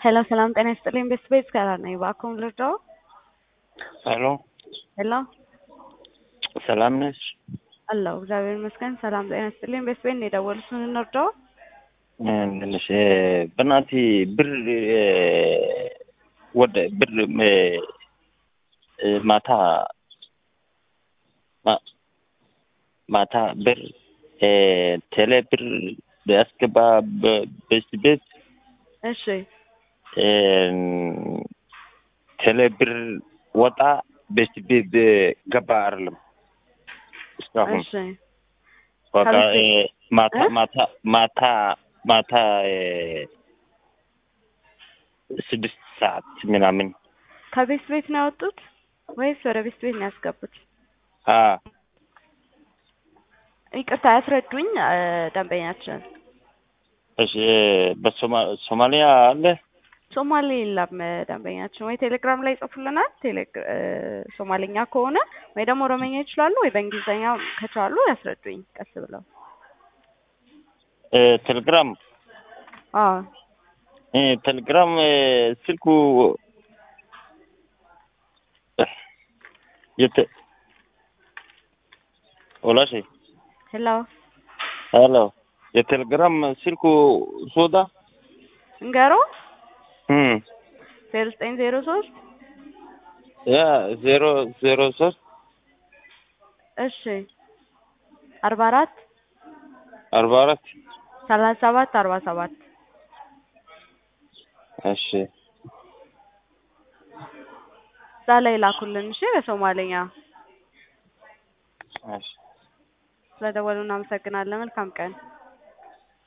ሄሎ ሰላም ጤና ይስጥልኝ። ቤት ጋር ነኝ። እባክዎን ልርዳዎ? ሄሎ ሄሎ ሰላም ነሽ? አለሁ እግዚአብሔር ይመስገን። ሰላም ጤና ይስጥልኝ። ቤት ነው የደወሉት። ምን እንርዳዎ? ትንሽ በእናትህ ብር ወደ ብር ማታ ማታ ብር ቴሌ ብር ሊያስገባ በዚህ ቤት እሺ ቴሌ ብር ወጣ በዚህ ቤት ገባ አይደለም እስካሁን። እሺ በቃ ማታ ማታ ማታ ማታ 6 ሰዓት ምናምን ከቤት ነው ያወጡት ወይስ ወደ ቤት ነው ያስገቡት? ይቅርታ ያስረዱኝ ደንበኛችን። እሺ በሶማሊያ አለ? ሶማሌ የለም ደንበኛችን። ወይ ቴሌግራም ላይ ጽፉልናል። ሶማሌኛ ከሆነ ወይ ደግሞ ኦሮምኛ ይችላሉ፣ ወይ በእንግሊዝኛ ከቻሉ ያስረዱኝ ቀስ ብለው። ቴሌግራም ቴሌግራም ስልኩ ወላሽ ሄሎ ሄሎ የቴሌግራም ስልኩ ሶዳ እንገሮ 0903 003 እሺ 44 37 47 እሺ እዛ ላይ ላኩልን። እሺ በሶማሌኛ። እሺ ስለደወሉ እናመሰግናለን። መልካም ቀን።